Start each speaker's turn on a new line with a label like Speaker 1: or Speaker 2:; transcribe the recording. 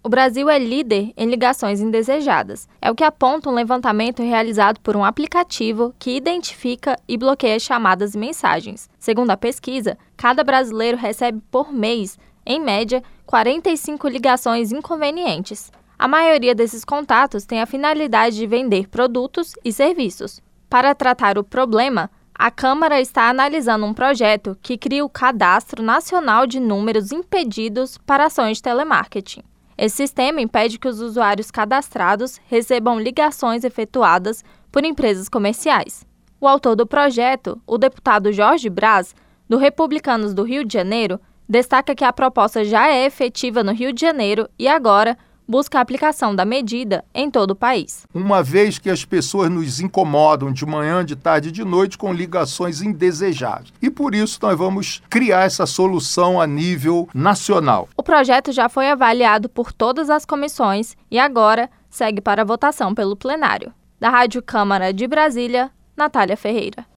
Speaker 1: O Brasil é líder em ligações indesejadas. É o que aponta um levantamento realizado por um aplicativo que identifica e bloqueia chamadas e mensagens. Segundo a pesquisa, cada brasileiro recebe por mês, em média, 45 ligações inconvenientes. A maioria desses contatos tem a finalidade de vender produtos e serviços. Para tratar o problema, a Câmara está analisando um projeto que cria o Cadastro Nacional de Números Impedidos para ações de telemarketing. Esse sistema impede que os usuários cadastrados recebam ligações efetuadas por empresas comerciais. O autor do projeto, o deputado Jorge Braz, do Republicanos do Rio de Janeiro, destaca que a proposta já é efetiva no Rio de Janeiro e agora busca a aplicação da medida em todo o país.
Speaker 2: Uma vez que as pessoas nos incomodam de manhã, de tarde e de noite com ligações indesejáveis. E por isso nós vamos criar essa solução a nível nacional.
Speaker 1: O projeto já foi avaliado por todas as comissões e agora segue para votação pelo plenário. Da Rádio Câmara de Brasília, Natália Ferreira.